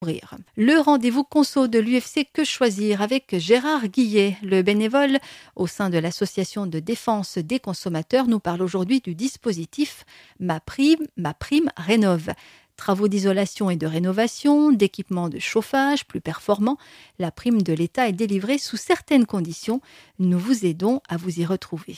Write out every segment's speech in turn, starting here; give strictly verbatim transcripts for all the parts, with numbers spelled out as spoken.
Le rendez-vous conso de l'U F C Que Choisir avec Gérard Guillet, le bénévole au sein de l'association de défense des consommateurs, nous parle aujourd'hui du dispositif Ma Prime, Ma Prime Rénov'. Travaux d'isolation et de rénovation, d'équipements de chauffage plus performants, la prime de l'État est délivrée sous certaines conditions. Nous vous aidons à vous y retrouver.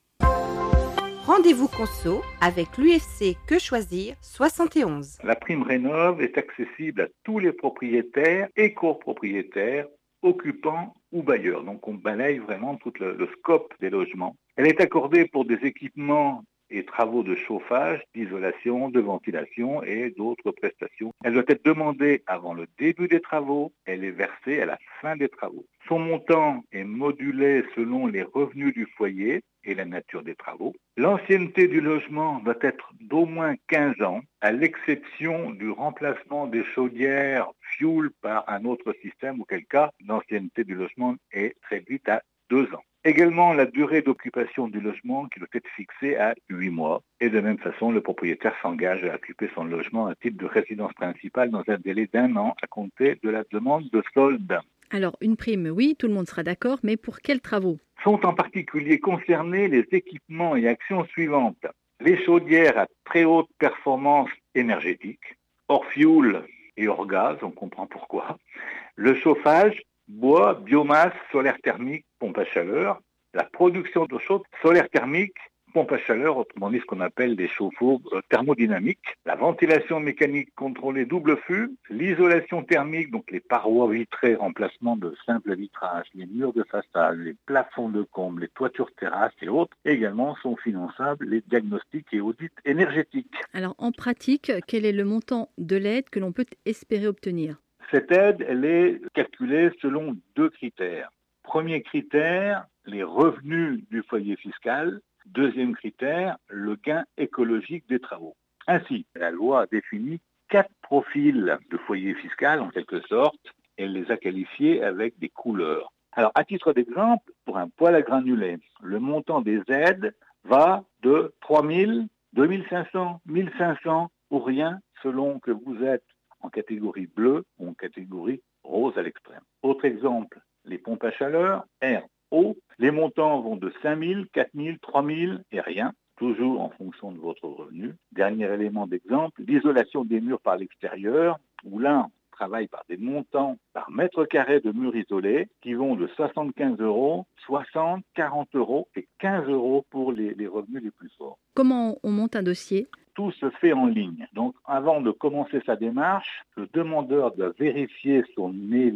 Rendez-vous conso avec l'U F C Que Choisir soixante et onze. La prime Rénov' est accessible à tous les propriétaires et copropriétaires, occupants ou bailleurs. Donc on balaye vraiment tout le, le scope des logements. Elle est accordée pour des équipements et travaux de chauffage, d'isolation, de ventilation et d'autres prestations. Elle doit être demandée avant le début des travaux. Elle est versée à la fin des travaux. Son montant est modulé selon les revenus du foyer et la nature des travaux. L'ancienneté du logement doit être d'au moins quinze ans, à l'exception du remplacement des chaudières fioul par un autre système, auquel cas l'ancienneté du logement est réduite à deux ans. Également, la durée d'occupation du logement qui doit être fixée à huit mois. Et de même façon, le propriétaire s'engage à occuper son logement à titre de résidence principale dans un délai d'un an à compter de la demande de solde. Alors, une prime, oui, tout le monde sera d'accord, mais pour quels travaux ? Sont en particulier concernés les équipements et actions suivantes. Les chaudières à très haute performance énergétique, hors fioul et hors gaz, on comprend pourquoi. Le chauffage, bois, biomasse, solaire thermique, pompe à chaleur. La production d'eau chaude, solaire thermique, pompe à chaleur, autrement dit ce qu'on appelle des chauffe-eau euh, thermodynamiques. La ventilation mécanique contrôlée double flux. L'isolation thermique, donc les parois vitrées, remplacement de simples vitrages, les murs de façade, les plafonds de combles, les toitures terrasses et autres. Également sont finançables les diagnostics et audits énergétiques. Alors, en pratique, quel est le montant de l'aide que l'on peut espérer obtenir ? Cette aide, elle est calculée selon deux critères. Premier critère, les revenus du foyer fiscal. Deuxième critère, le gain écologique des travaux. Ainsi, la loi a défini quatre profils de foyer fiscal, en quelque sorte, et elle les a qualifiés avec des couleurs. Alors, à titre d'exemple, pour un poêle à granulés, le montant des aides va de trois mille, deux mille cinq cents, mille cinq cents ou rien, selon que vous êtes en catégorie bleue ou en catégorie rose à l'extrême. Autre exemple, les pompes à chaleur, R O, les montants vont de cinq mille, quatre mille, trois mille et rien, toujours en fonction de votre revenu. Dernier élément d'exemple, l'isolation des murs par l'extérieur, où là, on travaille par des montants par mètre carré de murs isolés qui vont de soixante-quinze euros, soixante, quarante euros et quinze euros pour les, les revenus les plus forts. Comment on monte un dossier ? Tout se fait en ligne. Donc, avant de commencer sa démarche, le demandeur doit vérifier son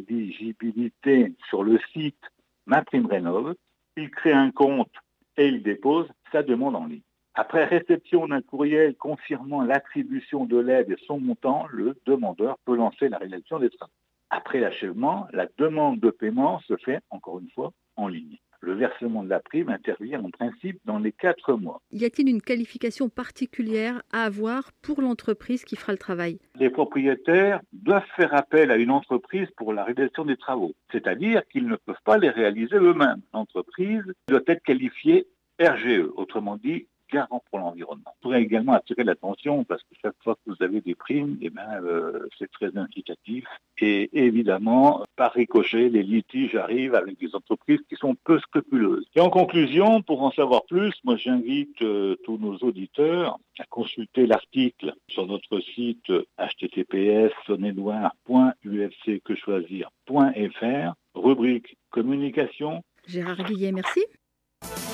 éligibilité sur le site Ma Prime Rénov'. Il crée un compte et il dépose sa demande en ligne. Après réception d'un courriel confirmant l'attribution de l'aide et son montant, le demandeur peut lancer la réalisation des travaux. Après l'achèvement, la demande de paiement se fait, encore une fois, en ligne. Le versement de la prime intervient en principe dans les quatre mois. Y a-t-il une qualification particulière à avoir pour l'entreprise qui fera le travail ? Les propriétaires doivent faire appel à une entreprise pour la réalisation des travaux, c'est-à-dire qu'ils ne peuvent pas les réaliser eux-mêmes. L'entreprise doit être qualifiée R G E, autrement dit garant pour l'environnement. Je pourrais également attirer l'attention parce que chaque fois que vous avez des primes, eh ben, euh, c'est très incitatif. Et évidemment, par ricochet, les litiges arrivent avec des entreprises qui sont peu scrupuleuses. Et en conclusion, pour en savoir plus, moi j'invite euh, tous nos auditeurs à consulter l'article sur notre site h t t p s saône-et-loire point u f c que choisir point f r, rubrique communication. Gérard Guillet, merci.